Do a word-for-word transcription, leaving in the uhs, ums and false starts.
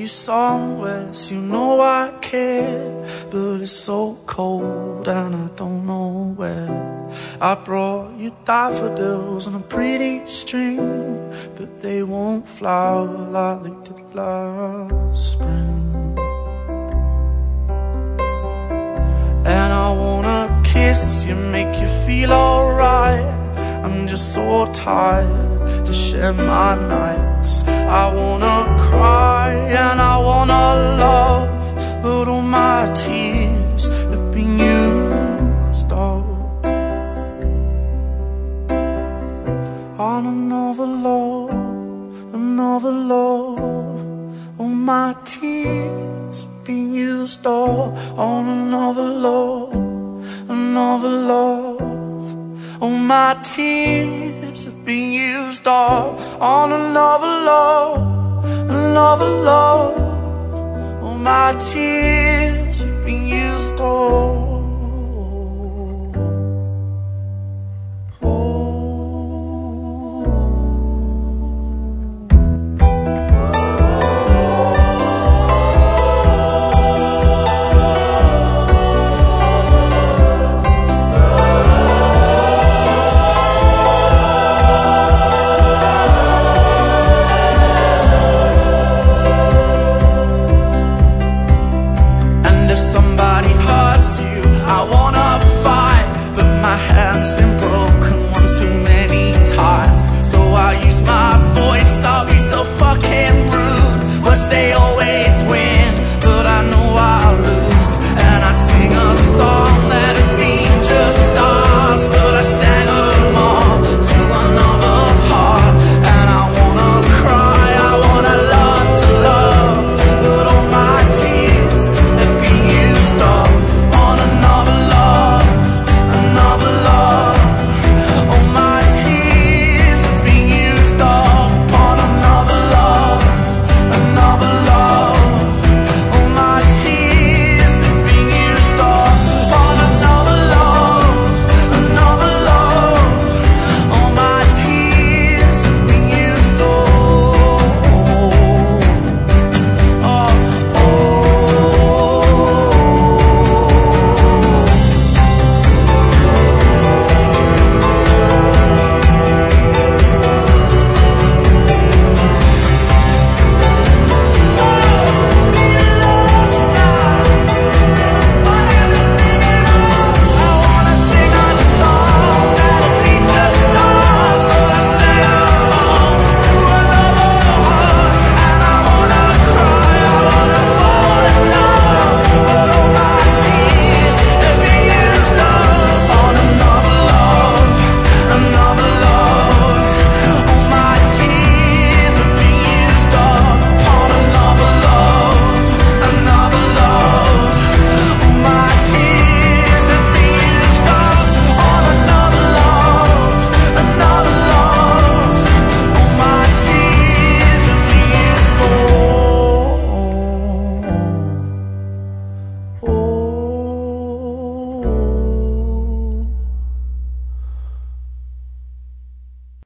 you somewhere, so you know I care. But it's so cold and I don't know where. I brought you daffodils on a pretty string, but they won't flower like they did last spring. And I wanna kiss you, make you feel alright. I'm just so tired to share my nights. I wanna cry and I wanna love, but all my tears have been used up on another love, another love. All my tears have been used up on another love, another love. All my tears have been used up on another love, another love. All my tears have been used up.